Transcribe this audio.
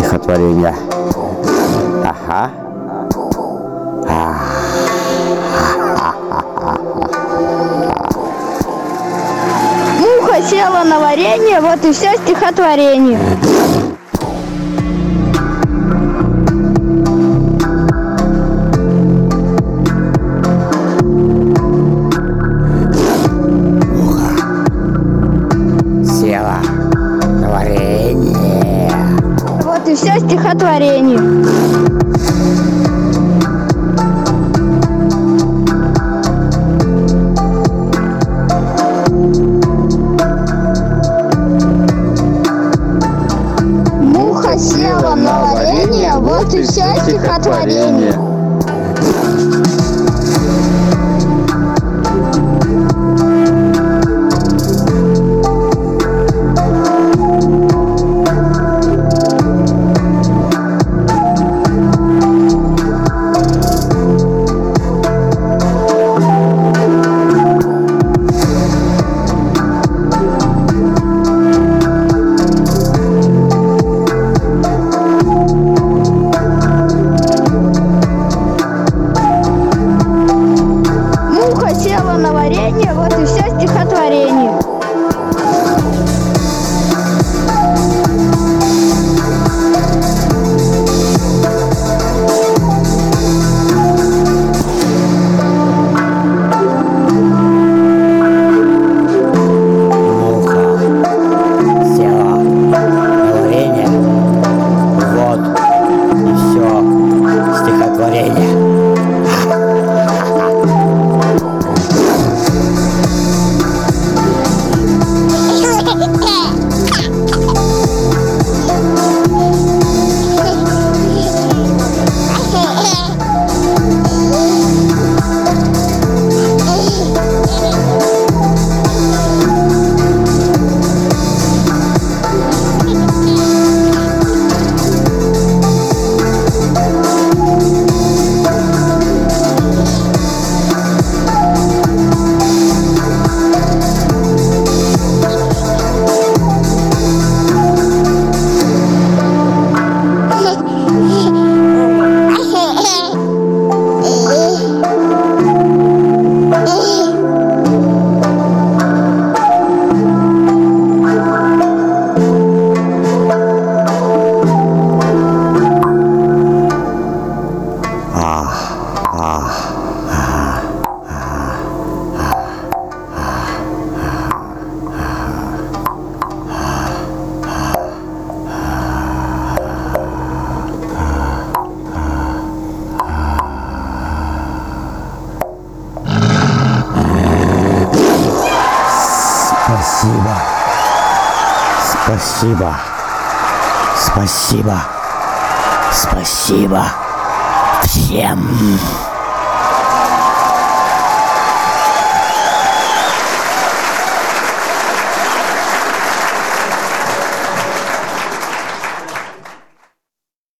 стихотворение. Ага. Муха села на варенье, вот и все стихотворение. Села на варенье. Вот и все стихотворение. Муха села на варенье, вот и все стихотворение. Муха села на варенье, вот и все стихотворение. Муха села на варенье. Вот и все стихотворение. Спасибо. Спасибо. Спасибо. Спасибо всем.